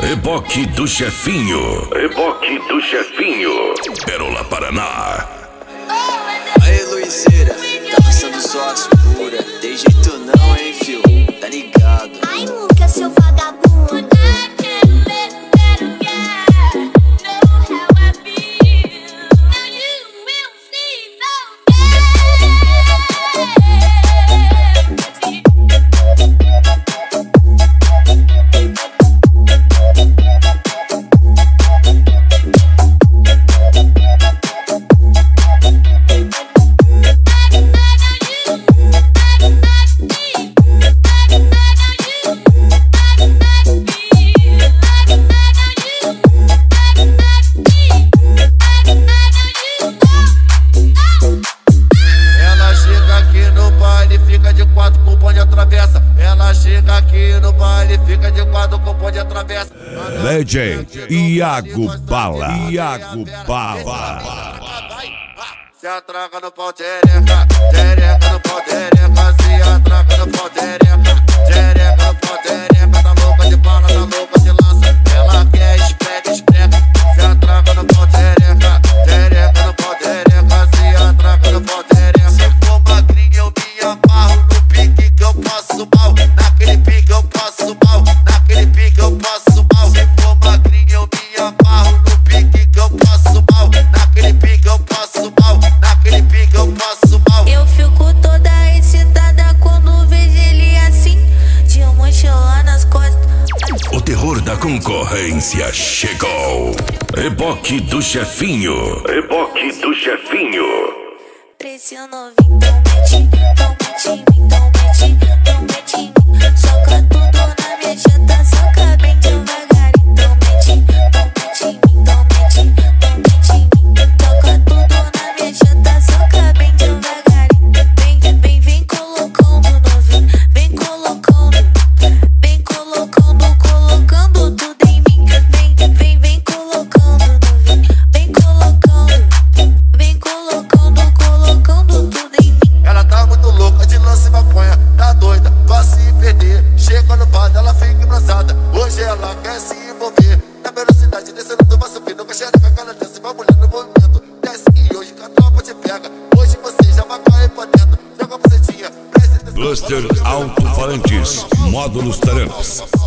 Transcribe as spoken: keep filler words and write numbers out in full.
Reboque do Chefinho. Reboque do Chefinho. Pérola Paraná. Aí, Luizeira, tá passando sorte pura. Tem jeito não, hein, fio? Tá ligado? Ai, nunca, seu vagabundo. Ela chega aqui no baile, fica de quatro com o bonde atravessa. Legend Iago Bala. Iago Bala. Se atraca no pau, tereca, tereca no pau, tereca. Se atraca no pau, tereca, tereca no pau, tereca. Tá louca de bala, tá louca de lança. Ela quer esprega, esprega. Se atraca no pau, tereca, tereca no pau, tereca. Se atraca no pau, tereca. Se for magrinha eu me amarro no pique que eu passo mal. Naquele pique eu passo mal, naquele pique eu passo mal. Se for magrinha eu me amarro no pique que eu passo mal. Naquele pique eu passo mal, naquele pique eu passo mal. Eu fico toda excitada quando vejo ele assim, de mochila nas costas. O terror da concorrência chegou. Reboque do Chefinho. Reboque do Chefinho. Preciso novinho, então mete, então mete em mim, então mete, então mete em mim. Soca tudo na minha janta, soca bem devagarinho. Então mete, então mete em mim, então mete, então mete em mim. Soca tudo na minha janta, soca bem devagarinho. Vem, vem, vem colocando novinho, vem colocando, vem colocando, colocando tudo em mim. Vem, vem, vem colocando novinho, vem colocando, vem colocando, colocando tudo em mim. Ela tá muito louca de lance e maconha, tá doida, pra se perder. Chega no bar, ela fica embrasada. Hoje ela quer se envolver. Na velocidade, descendo do vai subindo. Com a xereca, ela desce, vai mulher no movimento. Desce e hoje que a tropa te pega. Hoje você já vai cair pra dentro. Joga a bucetinha, presta atenção. Cluster Alto-Falantes. Módulos Taramps.